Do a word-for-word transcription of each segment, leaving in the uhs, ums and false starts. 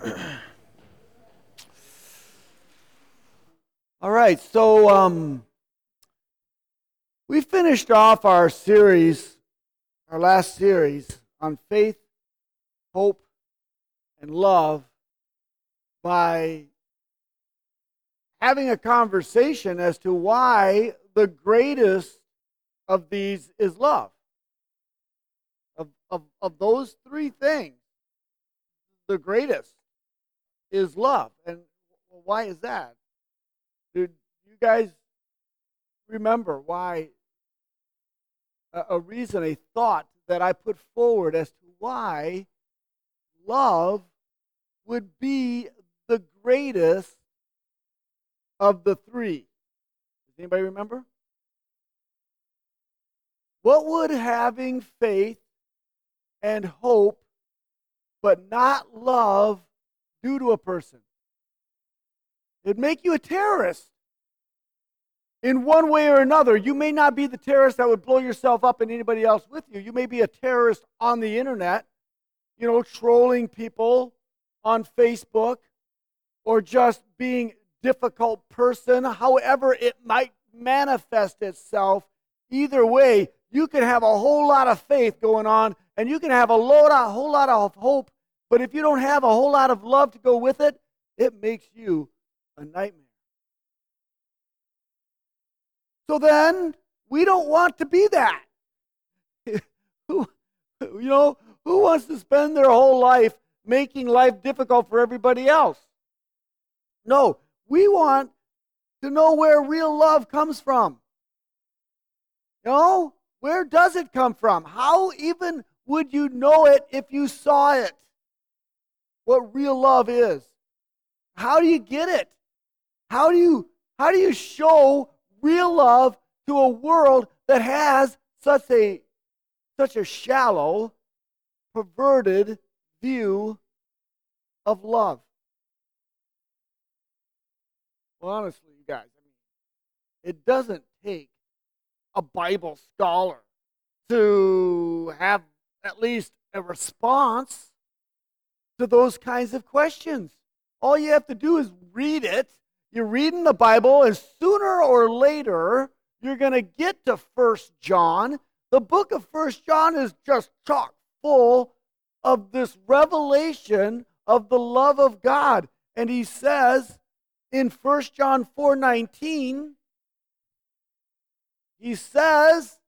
All right, so um, we finished off our series, our last series on faith, hope, and love by having a conversation as to why the greatest of these is love. Of, of, of those three things, the greatest is love. And why is that? Did you guys remember why, a, a reason, a thought that I put forward as to why love would be the greatest of the three? Does anybody remember? What would having faith and hope but not love do to a person? It'd make you a terrorist. In one way or another, you may not be the terrorist that would blow yourself up and anybody else with you. You may be a terrorist on the internet, you know, trolling people on Facebook, or just being a difficult person, however it might manifest itself. Either way, you can have a whole lot of faith going on, and you can have a, load, a whole lot of hope, but if you don't have a whole lot of love to go with it, it makes you a nightmare. So then, we don't want to be that. Who, you know, who wants to spend their whole life making life difficult for everybody else? No, we want to know where real love comes from. You know, where does it come from? How even would you know it if you saw it? What real love is? How do you get it? How do you how do you show real love to a world that has such a such a shallow, perverted view of love? Well, honestly, you guys, I mean, it doesn't take a Bible scholar to have at least a response to those kinds of questions. All you have to do is read it. You're reading the Bible, and sooner or later, you're going to get to First John. The book of First John is just chock full of this revelation of the love of God. And he says in First John four nineteen, he says,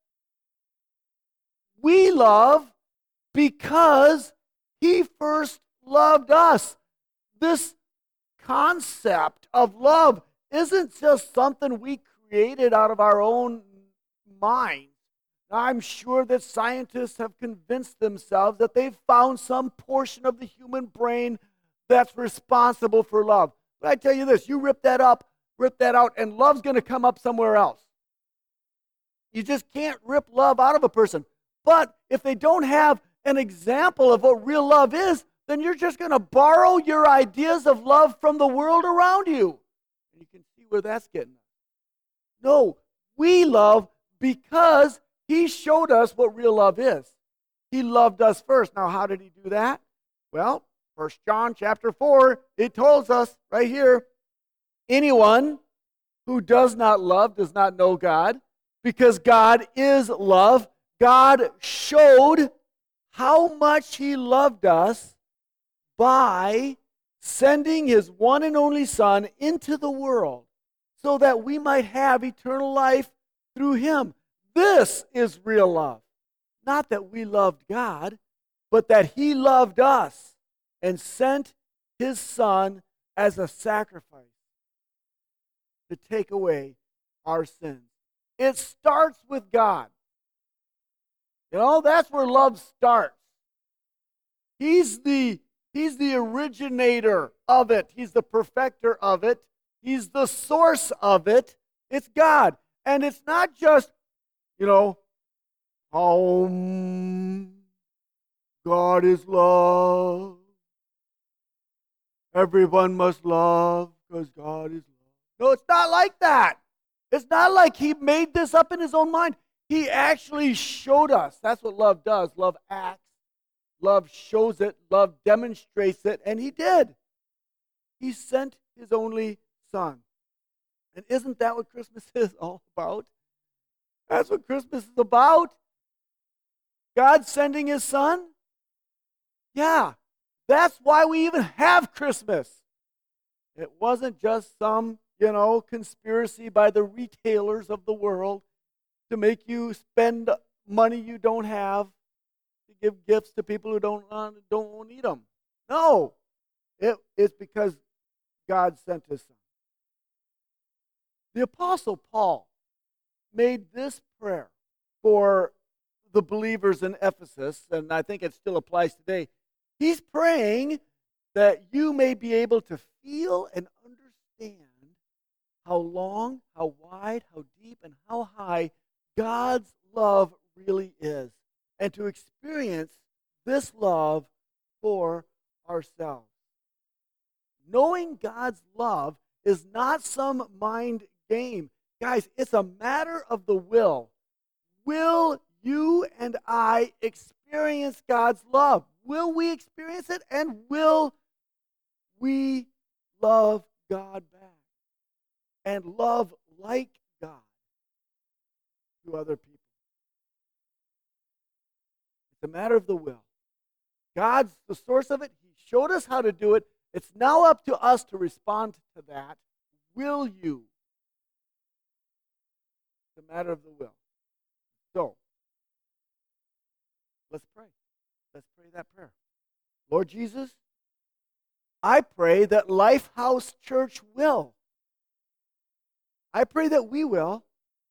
we love because he first loved us. This concept of love isn't just something we created out of our own minds. Now, I'm sure that scientists have convinced themselves that they've found some portion of the human brain that's responsible for love. But I tell you this, you rip that up, rip that out, and love's going to come up somewhere else. You just can't rip love out of a person. But if they don't have an example of what real love is, then you're just going to borrow your ideas of love from the world around you. And you can see where that's getting us. No, we love because he showed us what real love is. He loved us first. Now, how did he do that? Well, First John chapter four, it tells us right here, anyone who does not love does not know God, because God is love. God showed how much he loved us by sending his one and only Son into the world so that we might have eternal life through him. This is real love. Not that we loved God, but that he loved us and sent his Son as a sacrifice to take away our sins. It starts with God. You know, that's where love starts. He's the He's the originator of it. He's the perfecter of it. He's the source of it. It's God. And it's not just, you know, um, God is love. Everyone must love because God is love. No, it's not like that. It's not like he made this up in his own mind. He actually showed us. That's what love does. Love acts. Love shows it. Love demonstrates it. And he did. He sent his only Son. And isn't that what Christmas is all about? That's what Christmas is about. God sending his Son. Yeah, that's why we even have Christmas. It wasn't just some, you know, conspiracy by the retailers of the world to make you spend money you don't have to give gifts to people who don't, uh, don't need them. No, it, it's because God sent his Son. The Apostle Paul made this prayer for the believers in Ephesus, and I think it still applies today. He's praying that you may be able to feel and understand how long, how wide, how deep, and how high God's love really is, and to experience this love for ourselves. Knowing God's love is not some mind game. Guys, it's a matter of the will. Will you and I experience God's love? Will we experience it? And will we love God back? And love like God to other people? It's a matter of the will. God's the source of it. He showed us how to do it. It's now up to us to respond to that. Will you? It's a matter of the will. So, let's pray. Let's pray that prayer. Lord Jesus, I pray that Lifehouse Church will. I pray that we will.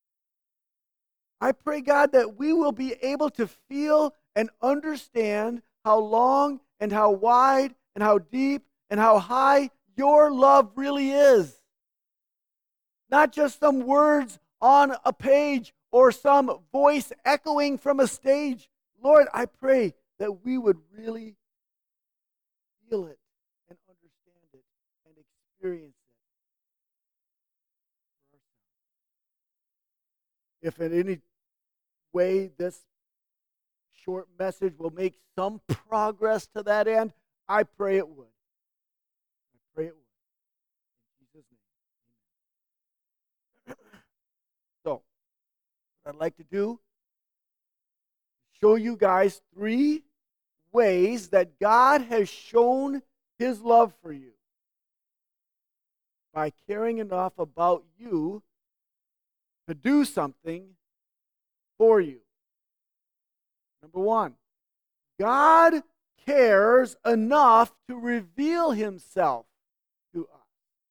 I pray, God, that we will be able to feel and understand how long and how wide and how deep and how high your love really is. Not just some words on a page or some voice echoing from a stage. Lord, I pray that we would really feel it and understand it and experience it. If in any way this short message will make some progress to that end, I pray it would. I pray it would. In Jesus' name. Amen. So, what I'd like to do is show you guys three ways that God has shown his love for you by caring enough about you to do something for you. Number one, God cares enough to reveal himself to us.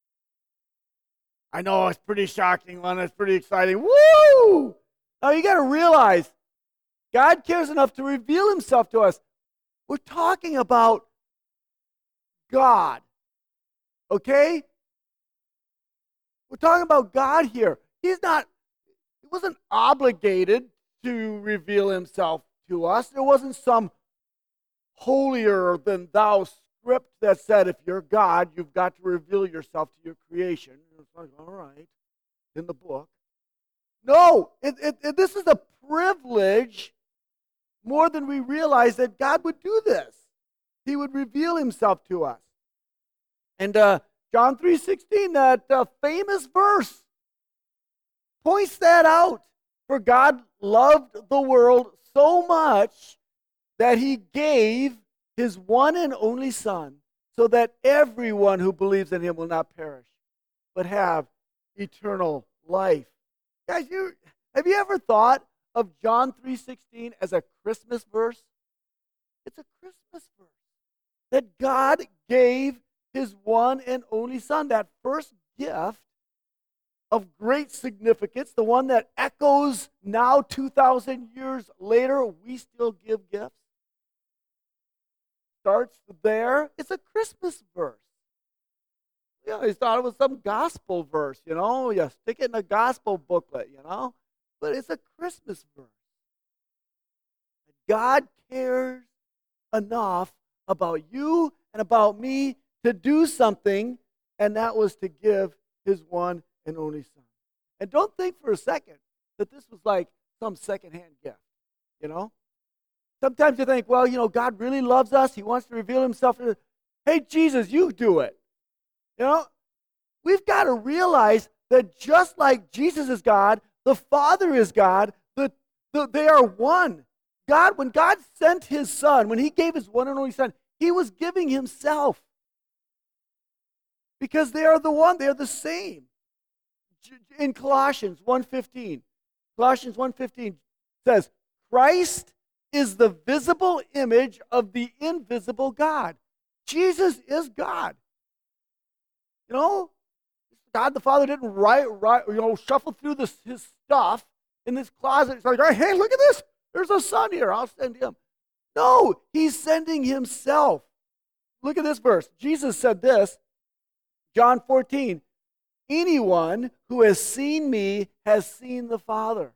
I know it's pretty shocking one, it's pretty exciting. Woo! Now you got to realize, God cares enough to reveal himself to us. We're talking about God, okay? We're talking about God here. He's not, he wasn't obligated to reveal himself to us. There wasn't some holier than thou script that said, if you're God, you've got to reveal yourself to your creation. And it's like, all right, in the book. No, it, it, it, this is a privilege more than we realize that God would do this. He would reveal himself to us. And uh, John three sixteen, that uh, famous verse, points that out. For God loved the world so much that he gave his one and only Son, so that everyone who believes in him will not perish, but have eternal life. Guys, you, have you ever thought of John three sixteen as a Christmas verse? It's a Christmas verse. That God gave his one and only Son, that first gift of great significance, the one that echoes now two thousand years later, we still give gifts. Starts there. It's a Christmas verse. You know, I thought it was some gospel verse, you know. You stick it in a gospel booklet, you know. But it's a Christmas verse. God cares enough about you and about me to do something, and that was to give his one and only Son. And don't think for a second that this was like some secondhand gift, you know. Sometimes you think, well, you know, God really loves us. He wants to reveal himself. Hey, Jesus, you do it. You know, we've got to realize that just like Jesus is God, the Father is God, the, the, they are one. God, when God sent his Son, when he gave his one and only Son, he was giving himself. Because they are the one, they are the same. In Colossians one fifteen, Colossians one fifteen says, Christ is the visible image of the invisible God. Jesus is God. You know, God the Father didn't write, write you know, shuffle through this, his stuff in this closet. It's like, hey, look at this. There's a son here. I'll send him. No, he's sending himself. Look at this verse. Jesus said this, John fourteen, anyone who has seen me has seen the Father.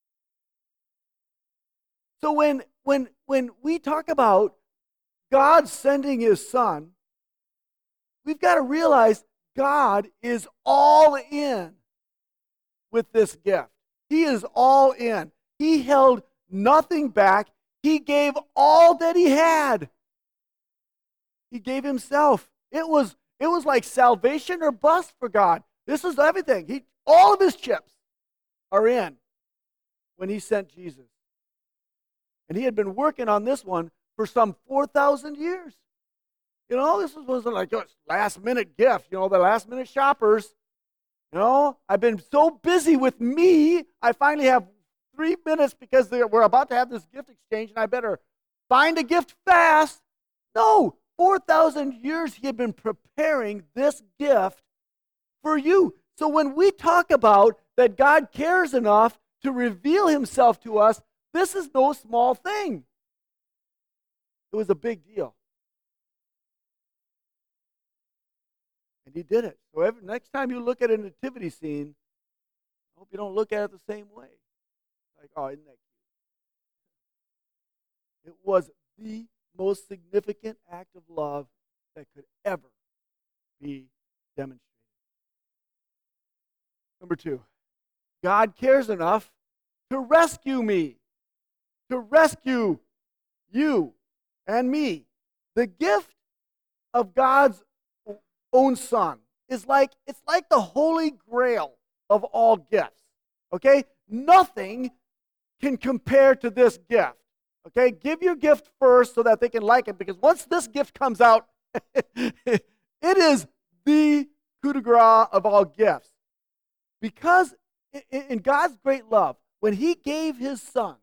So when, when, when we talk about God sending his Son, we've got to realize God is all in with this gift. He is all in. He held nothing back. He gave all that he had. He gave himself. It was, it was like salvation or bust for God. This is everything. He, all of his chips are in when he sent Jesus. And he had been working on this one for some four thousand years. You know, this wasn't like a last-minute gift, you know, the last-minute shoppers. You know, I've been so busy with me, I finally have three minutes because we're about to have this gift exchange, and I better find a gift fast. No, four thousand years he had been preparing this gift for you. So when we talk about that God cares enough to reveal himself to us, this is no small thing. It was a big deal. And he did it. So every, next time you look at a nativity scene, I hope you don't look at it the same way. Like, oh, isn't that cute? It was the most significant act of love that could ever be demonstrated. Number two, God cares enough to rescue me, to rescue you and me. The gift of God's own Son is like, it's like the holy grail of all gifts. Okay? Nothing can compare to this gift. Okay? Give your gift first so that they can like it, because once this gift comes out, it is the coup de grace of all gifts. Because in God's great love, when he gave his Son,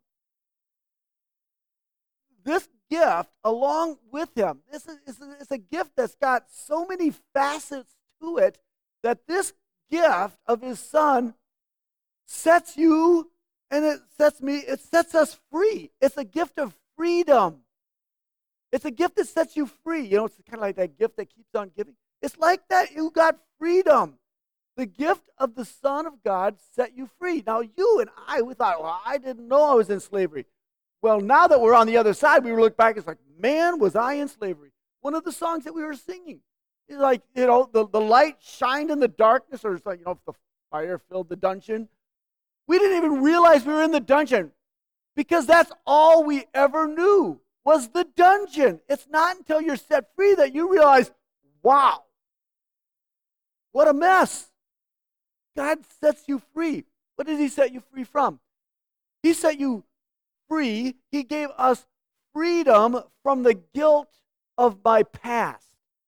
this gift along with him, this is, is, is a gift that's got so many facets to it that this gift of his Son sets you and it sets me, it sets us free. It's a gift of freedom. It's a gift that sets you free. You know, it's kind of like that gift that keeps on giving. It's like that. You got freedom. The gift of the Son of God set you free. Now, you and I, we thought, well, I didn't know I was in slavery. Well, now that we're on the other side, we look back, it's like, man, was I in slavery. One of the songs that we were singing is like, you know, the, the light shined in the darkness, or it's like, you know, if the fire filled the dungeon. We didn't even realize we were in the dungeon because that's all we ever knew was the dungeon. It's not until you're set free that you realize, wow, what a mess. God sets you free. What did he set you free from? He set you free. He gave us freedom from the guilt of my past.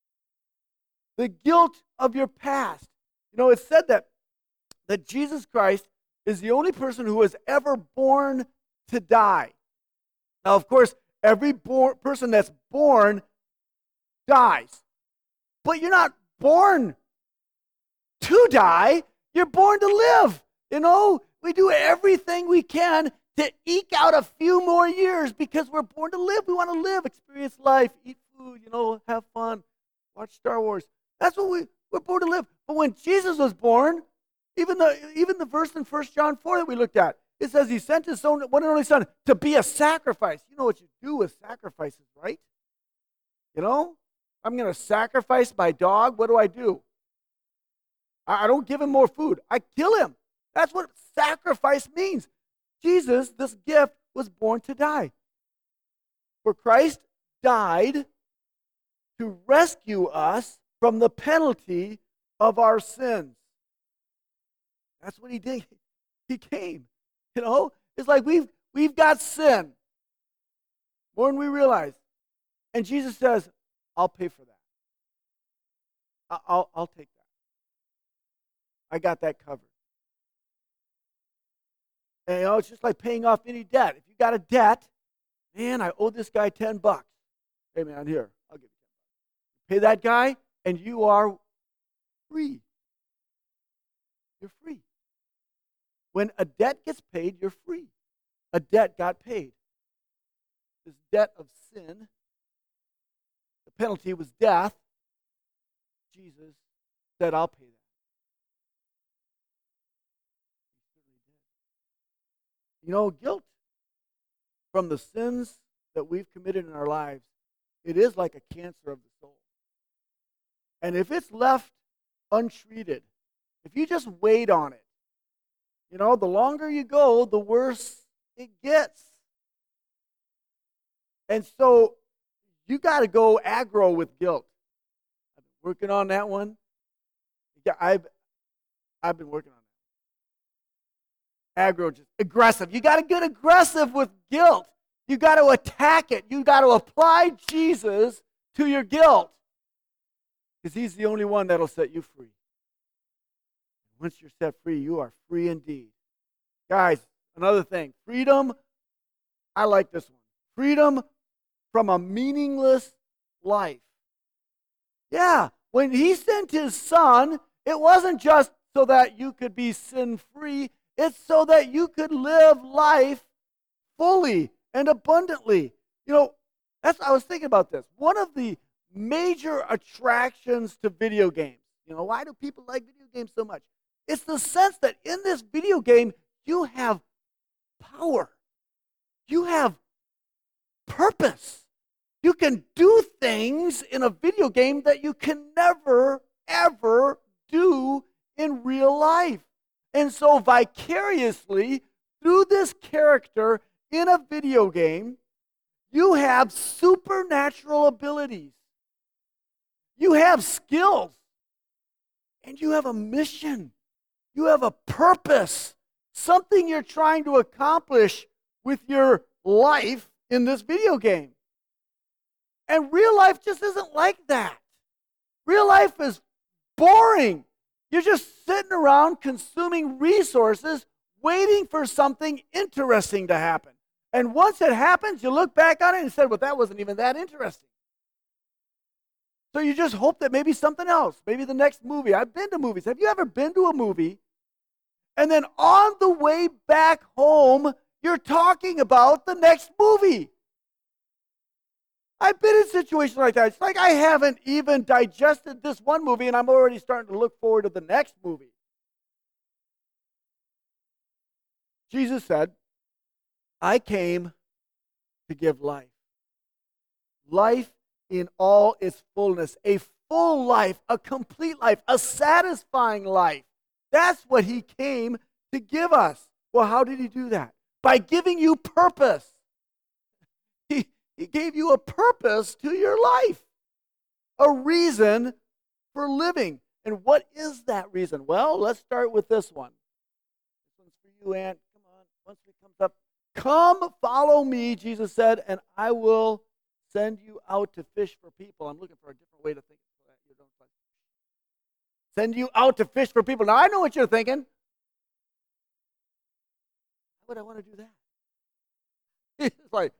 The guilt of your past. You know, it's said that, that Jesus Christ is the only person who was ever born to die. Now, of course, every born, person that's born dies. But you're not born to die. You're born to live. You know, we do everything we can to eke out a few more years because we're born to live. We want to live, experience life, eat food, you know, have fun, watch Star Wars. That's what we, we're born to live. But when Jesus was born, even the, even the verse in First John four that we looked at, it says he sent his own one and only Son to be a sacrifice. You know what you do with sacrifices, right? You know, I'm going to sacrifice my dog. What do I do? I don't give him more food. I kill him. That's what sacrifice means. Jesus, this gift, was born to die. For Christ died to rescue us from the penalty of our sins. That's what he did. He came. You know, it's like we've we've got sin more than we realize. And Jesus says, I'll pay for that. I- I'll, I'll take that. I got that covered. And, you know, it's just like paying off any debt. If you got a debt, man, I owe this guy ten bucks. Hey, man, here, I'll give you ten bucks. Pay that guy, and you are free. You're free. When a debt gets paid, you're free. A debt got paid. This debt of sin, the penalty was death. Jesus said, I'll pay that. You know, guilt from the sins that we've committed in our lives, it is like a cancer of the soul. And if it's left untreated, if you just wait on it, you know, the longer you go, the worse it gets. And so you got to go aggro with guilt. I've been working on that one. Yeah, I've I've been working on that. Aggro, just aggressive. You got to get aggressive with guilt. You got to attack it. You got to apply Jesus to your guilt, because he's the only one that'll set you free. Once you're set free, you are free indeed. Guys, another thing. Freedom, I like this one. Freedom from a meaningless life. Yeah, when he sent his son, it wasn't just so that you could be sin-free. It's so that you could live life fully and abundantly. You know, that's I was thinking about this. One of the major attractions to video games. You know, why do people like video games so much? It's the sense that in this video game, you have power. You have purpose. You can do things in a video game that you can never, ever do in real life. And so vicariously, through this character in a video game, you have supernatural abilities. You have skills. And you have a mission. You have a purpose. Something you're trying to accomplish with your life in this video game. And real life just isn't like that. Real life is boring. You're just sitting around consuming resources, waiting for something interesting to happen. And once it happens, you look back on it and say, well, that wasn't even that interesting. So you just hope that maybe something else, maybe the next movie. I've been to movies. Have you ever been to a movie? And then on the way back home, you're talking about the next movie. I've been in situations like that. It's like I haven't even digested this one movie, and I'm already starting to look forward to the next movie. Jesus said, I came to give life. Life in all its fullness. A full life, a complete life, a satisfying life. That's what he came to give us. Well, how did he do that? By giving you purpose. He, he gave you a purpose to your life. A reason for living. And what is that reason? Well, let's start with this one. This one's for you, Aunt. Come on. Once it comes up. Come, follow me, Jesus said, and I will send you out to fish for people. I'm looking for a different way to think so that you don't like send you out to fish for people. Now, I know what you're thinking. Why would I want to do that? It's like,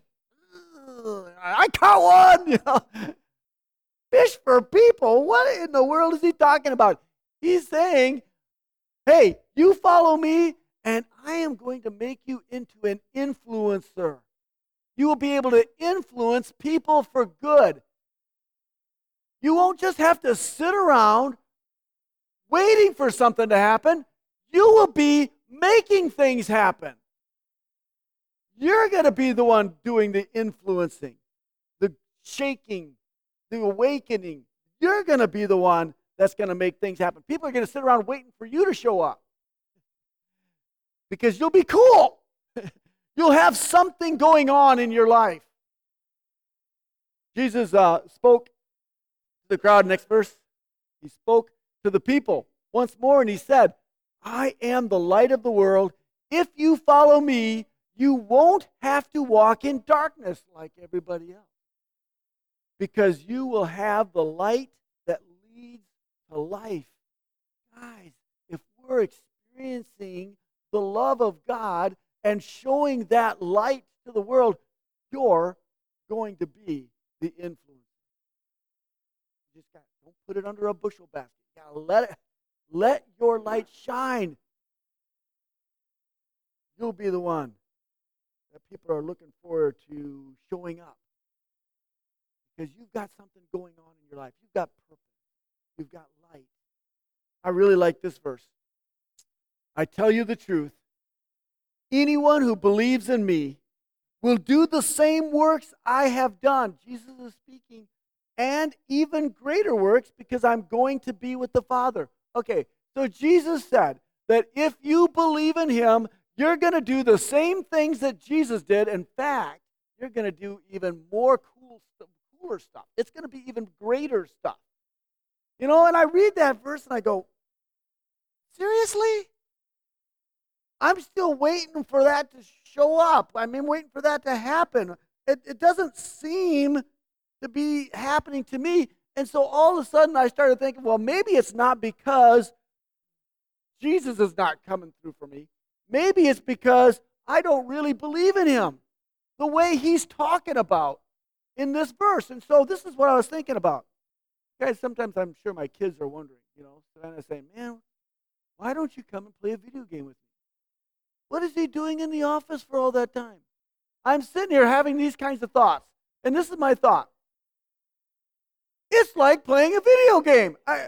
I caught one. You know? Fish for people? What in the world is he talking about? He's saying, hey, you follow me, and I am going to make you into an influencer. You will be able to influence people for good. You won't just have to sit around waiting for something to happen. You will be making things happen. You're going to be the one doing the influencing, the shaking, the awakening. You're going to be the one that's going to make things happen. People are going to sit around waiting for you to show up because you'll be cool. You'll have something going on in your life. Jesus uh, spoke the crowd. Next verse. He spoke to the people once more, and he said, I am the light of the world. If you follow me, you won't have to walk in darkness like everybody else, because you will have the light that leads to life. Guys, if we're experiencing the love of God and showing that light to the world, you're going to be the influence. You just got don't put it under a bushel basket. You gotta let it let your light shine. You'll be the one that people are looking forward to showing up. Because you've got something going on in your life. You've got purpose. You've got light. I really like this verse. I tell you the truth. Anyone who believes in me will do the same works I have done. Jesus is speaking. And even greater works, because I'm going to be with the Father. Okay, so Jesus said that if you believe in him, you're going to do the same things that Jesus did. In fact, you're going to do even more cool stuff. Cooler stuff. It's going to be even greater stuff. You know, and I read that verse and I go, seriously? I'm still waiting for that to show up. I mean, waiting for that to happen. It, it doesn't seem to be happening to me. And so all of a sudden I started thinking, well, maybe it's not because Jesus is not coming through for me. Maybe it's because I don't really believe in him the way he's talking about in this verse. And so this is what I was thinking about. Guys, sometimes I'm sure my kids are wondering, you know, and I say, man, why don't you come and play a video game with me? What is he doing in the office for all that time? I'm sitting here having these kinds of thoughts. And this is my thought. It's like playing a video game. I,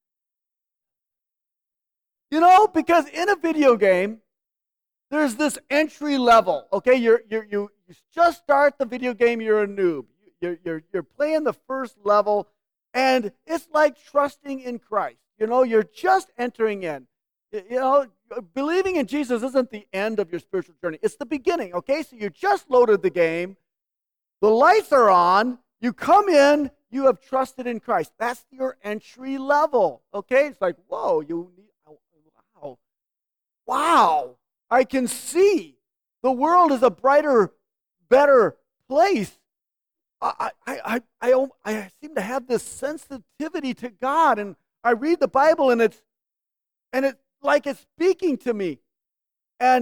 you know, because in a video game, there's this entry level. Okay, you're, you're, you you just start the video game, you're a noob. You're, you're, you're playing the first level, and it's like trusting in Christ. You know, you're just entering in. You know, believing in Jesus isn't the end of your spiritual journey. It's the beginning, okay? So you just loaded the game. The lights are on. You come in. You have trusted in Christ. That's your entry level, okay? It's like, whoa, you need, wow. Wow. I can see the world is a brighter, better place. I, I, I, I, I seem to have this sensitivity to God, and I read the Bible, and it's, and it's like it's speaking to me, and,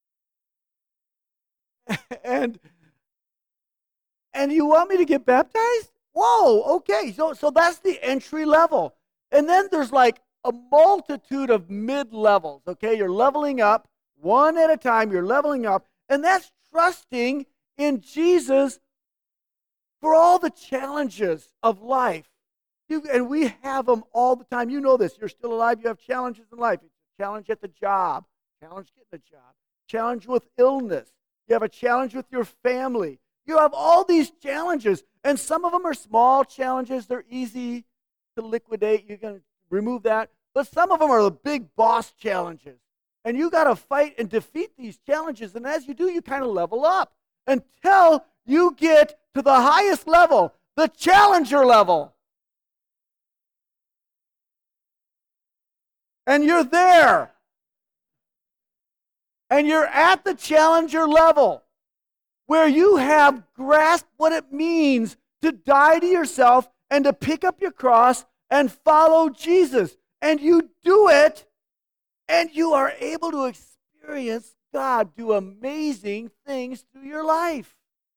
and, and you want me to get baptized? Whoa, okay, so so that's the entry level, and then there's like a multitude of mid levels. Okay, you're leveling up. One at a time, you're leveling up, and that's trusting in Jesus for all the challenges of life. You, and we have them all the time. You know this. You're still alive. You have challenges in life. It's a challenge at the job, challenge getting a job, challenge with illness. You have a challenge with your family. You have all these challenges, and some of them are small challenges. They're easy to liquidate. You can remove that. But some of them are the big boss challenges. And you got to fight and defeat these challenges. And as you do, you kind of level up until you get to the highest level, the challenger level. And you're there. And you're at the challenger level where you have grasped what it means to die to yourself and to pick up your cross and follow Jesus. And you do it. And you are able to experience God do amazing things through your life.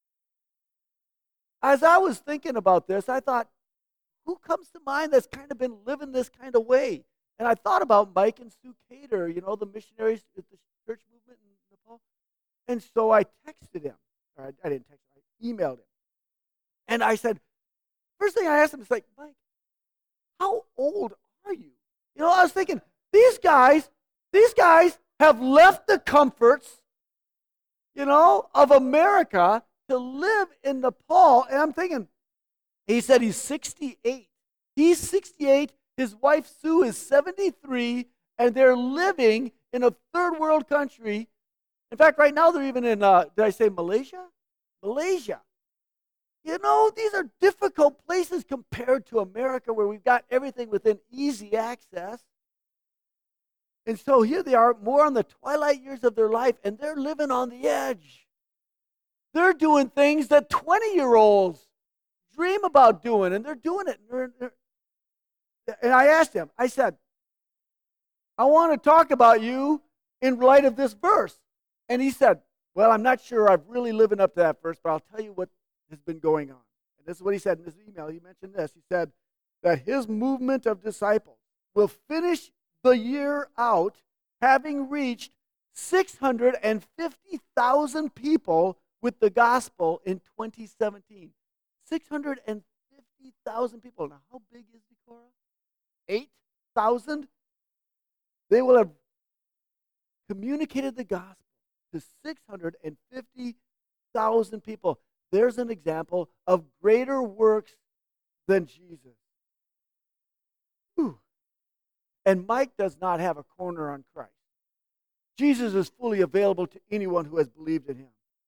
As I was thinking about this, I thought, who comes to mind that's kind of been living this kind of way? And I thought about Mike and Sue Cater, you know, the missionaries at the church movement in Nepal. And so I texted him. Or I, I didn't text him, I emailed him. And I said, first thing I asked him is like, Mike, how old are you? You know, I was thinking, these guys, These guys have left the comforts, you know, of America to live in Nepal. And I'm thinking, he said he's sixty-eight. He's sixty-eight. His wife Sue is seventy-three, and they're living in a third world country. In fact, right now they're even in, uh, did I say Malaysia? Malaysia. You know, these are difficult places compared to America where we've got everything within easy access. And so here they are, more on the twilight years of their life, and they're living on the edge. They're doing things that twenty-year-olds dream about doing, and they're doing it. And, they're, they're, and I asked him, I said, I want to talk about you in light of this verse. And he said, well, I'm not sure I've really living up to that verse, but I'll tell you what has been going on. And this is what he said in his email. He mentioned this. He said that his movement of disciples will finish the year out having reached six hundred fifty thousand people with the gospel in twenty seventeen. six hundred fifty thousand people. Now, how big is Decorah? eight thousand? They will have communicated the gospel to six hundred fifty thousand people. There's an example of greater works than Jesus. Whew. And Mike does not have a corner on Christ. Jesus is fully available to anyone who has believed in him.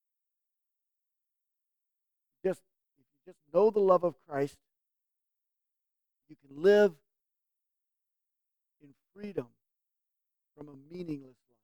Just, if you just know the love of Christ, you can live in freedom from a meaningless life.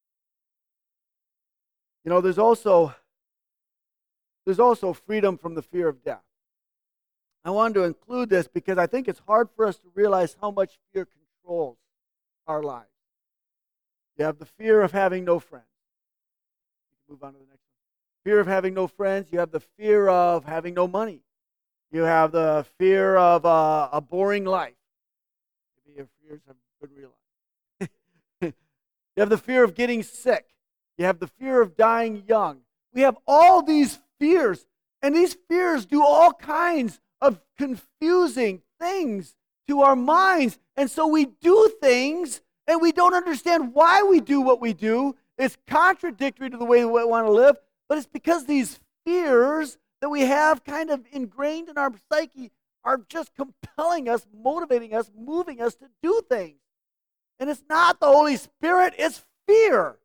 You know, there's also there's also freedom from the fear of death. I wanted to include this because I think it's hard for us to realize how much fear controls our lives. You have the fear of having no friends. You can move on to the next one. Fear of having no friends. You have the fear of having no money. You have the fear of uh, a boring life. Maybe your fears have good real life. You have the fear of getting sick. You have the fear of dying young. We have all these fears, and these fears do all kinds of confusing things to our minds. And so we do things, and we don't understand why we do what we do. It's contradictory to the way we want to live, but it's because these fears that we have kind of ingrained in our psyche are just compelling us, motivating us, moving us to do things. And it's not the Holy Spirit, it's fear.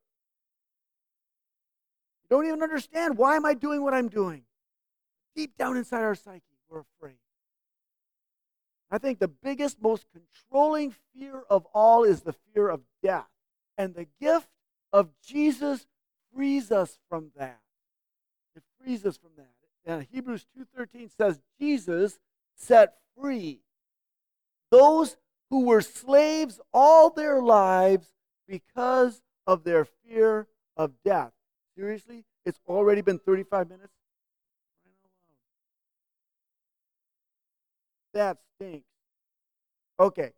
You don't even understand, why am I doing what I'm doing? Deep down inside our psyche, we're afraid. I think the biggest, most controlling fear of all is the fear of death. And the gift of Jesus frees us from that. It frees us from that. And Hebrews two thirteen says, Jesus set free those who were slaves all their lives because of their fear of death. Seriously? It's already been thirty-five minutes? That stinks. Okay.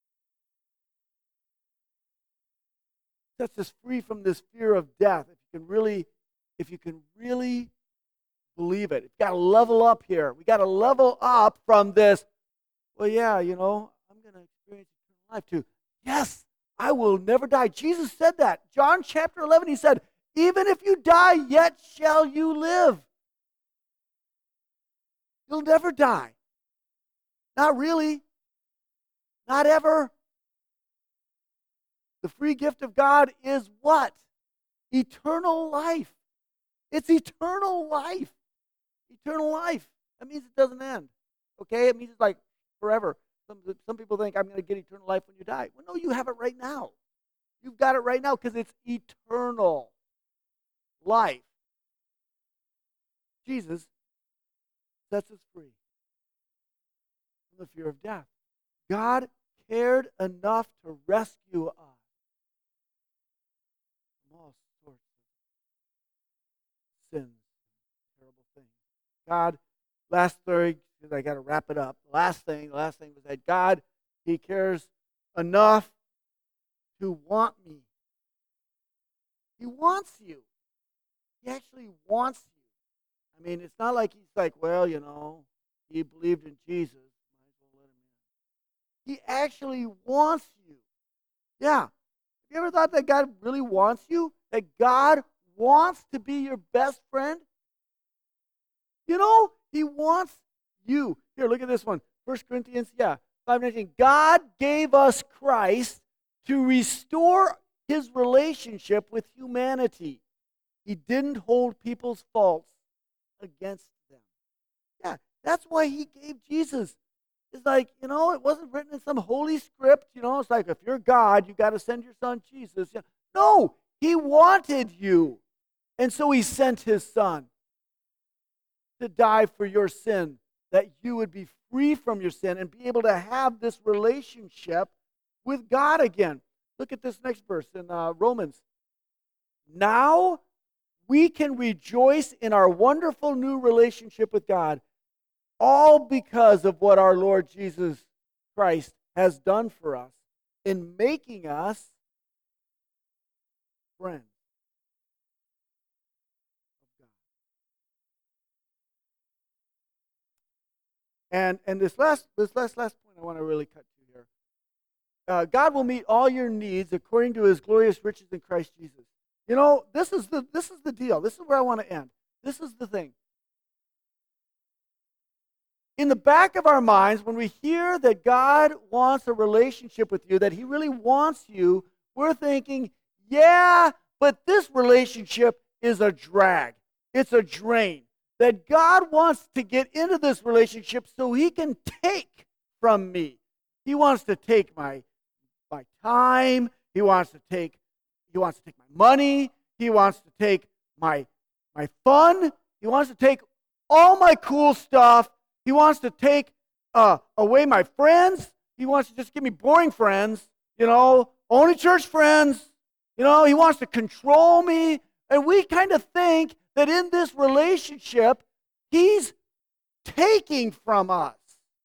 Sets us free from this fear of death. If you can really, if you can really believe it. You've got to level up here. We got to level up from this, well, yeah, you know, I'm going to experience eternal life too. Yes, I will never die. Jesus said that. John chapter eleven, he said, even if you die, yet shall you live. You'll never die. Not really. Not ever. The free gift of God is what? Eternal life. It's eternal life. Eternal life. That means it doesn't end. Okay? It means it's like forever. Some, some people think I'm going to get eternal life when you die. Well, no, you have it right now. You've got it right now because it's eternal life. Jesus sets us free from the fear of death. God cared enough to rescue us from all sorts of sins, terrible things. God, last thing, because I got to wrap it up. Last thing, the last thing was that God, He cares enough to want me. He wants you. He actually wants you. I mean, it's not like He's like, well, you know, he believed in Jesus. Might as well let him in. He actually wants you. Yeah. Have you ever thought that God really wants you? That God wants to be your best friend? You know, He wants you. Here, look at this one. First Corinthians, yeah, five nineteen. God gave us Christ to restore His relationship with humanity. He didn't hold people's faults against them. Yeah, That's why he gave Jesus. It's like, you know, it wasn't written in some holy script. You know, it's like, if you're God, you got to send your son Jesus. No, he wanted you. And so he sent his son to die for your sin, that you would be free from your sin and be able to have this relationship with God again. Look at this next verse in uh, Romans. Now we can rejoice in our wonderful new relationship with God, all because of what our Lord Jesus Christ has done for us in making us friends of God. And and this last this last last point I want to really cut to here. Uh, God will meet all your needs according to his glorious riches in Christ Jesus. You know, this is the this is the deal. This is where I want to end. This is the thing. In the back of our minds, when we hear that God wants a relationship with you, that he really wants you, we're thinking, yeah, but this relationship is a drag. It's a drain. That God wants to get into this relationship so he can take from me. He wants to take my, my time. He wants to take, he wants to take my money. He wants to take my, my fun. He wants to take all my cool stuff. He wants to take uh, away my friends. He wants to just give me boring friends, you know, only church friends. You know, he wants to control me. And we kind of think that in this relationship, he's taking from us.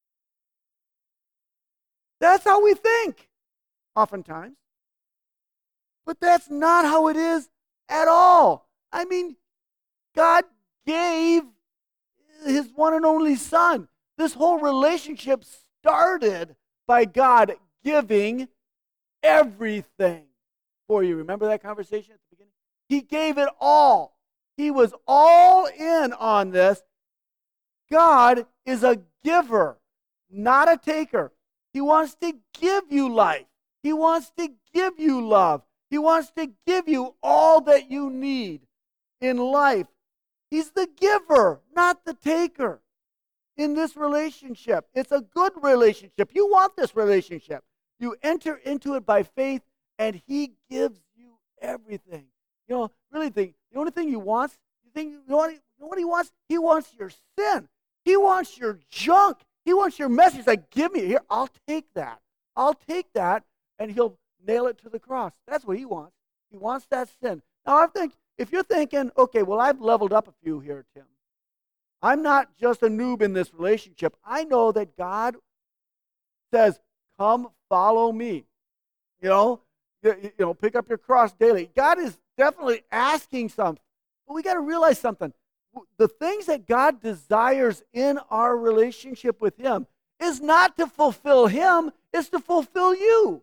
That's how we think, oftentimes. But that's not how it is at all. I mean, God gave his one and only son. This whole relationship started by God giving everything for you. Remember that conversation at the beginning? He gave it all. He was all in on this. God is a giver, not a taker. He wants to give you life. He wants to give you love. He wants to give you all that you need in life. He's the giver, not the taker in this relationship. It's a good relationship. You want this relationship. You enter into it by faith, and he gives you everything. You know, really think, the only thing he wants, you think, you know what, he, you know what he wants? He wants your sin. He wants your junk. He wants your mess. He's like, give me, here, I'll take that. I'll take that, and he'll nail it to the cross. That's what he wants. He wants that sin. Now, I think, if you're thinking, okay, well, I've leveled up a few here, Tim. I'm not just a noob in this relationship. I know that God says, come follow me. You know, you, you know, pick up your cross daily. God is definitely asking something. But we got to realize something. The things that God desires in our relationship with him is not to fulfill him, it's to fulfill you.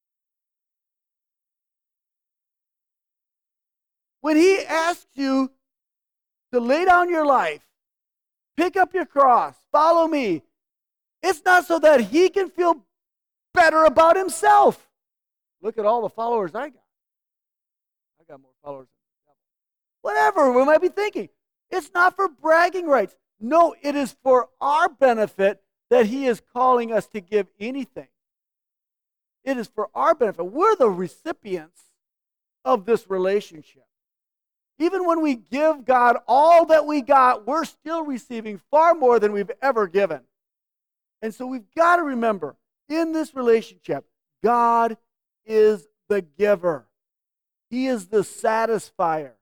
When he asks you to lay down your life, pick up your cross, follow me, it's not so that he can feel better about himself. Look at all the followers I got. I got more followers than the devil. Whatever we might be thinking. It's not for bragging rights. No, it is for our benefit that he is calling us to give anything. It is for our benefit. We're the recipients of this relationship. Even when we give God all that we got, we're still receiving far more than we've ever given. And so we've got to remember, in this relationship, God is the giver. He is the satisfier.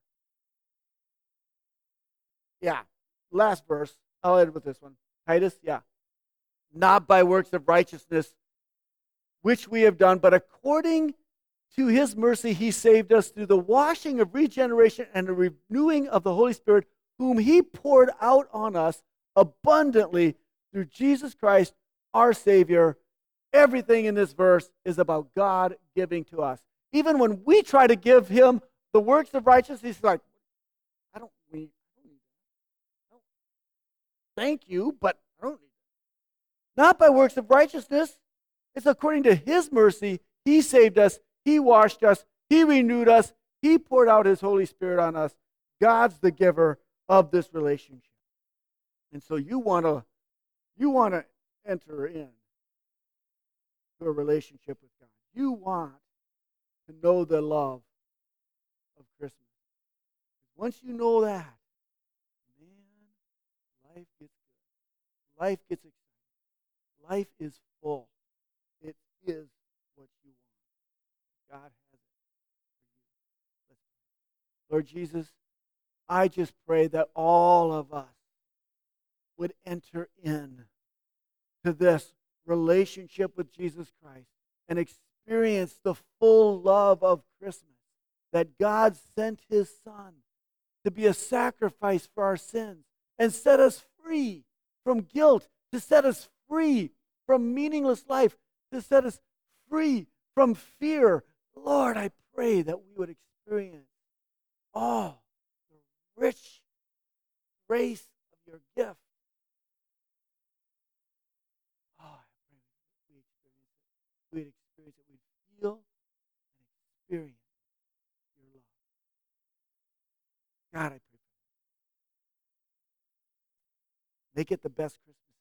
Yeah, last verse. I'll end with this one. Titus, yeah. Not by works of righteousness, which we have done, but according to his mercy, he saved us through the washing of regeneration and the renewing of the Holy Spirit, whom he poured out on us abundantly through Jesus Christ, our Savior. Everything in this verse is about God giving to us. Even when we try to give him the works of righteousness, he's like, I don't need, I don't need that. No. Thank you, but I don't need that. Not by works of righteousness. It's according to his mercy, he saved us. He washed us. He renewed us. He poured out his Holy Spirit on us. God's the giver of this relationship. And so you want to You want to enter in to a relationship with God. You want to know the love of Christmas. Once you know that, man, life gets good. Life gets exciting. Life is full. It is what you want. God has it for you. Let's pray. Lord Jesus, I just pray that all of us would enter in to this relationship with Jesus Christ and experience the full love of Christmas, that God sent his Son to be a sacrifice for our sins and set us free from guilt, to set us free from meaningless life, to set us free from fear. Lord, I pray that we would experience all the rich grace of your gift. Oh, I pray we experience it. We'd experience it. We'd feel and experience your love. God, I pray for you. Make it the best Christmas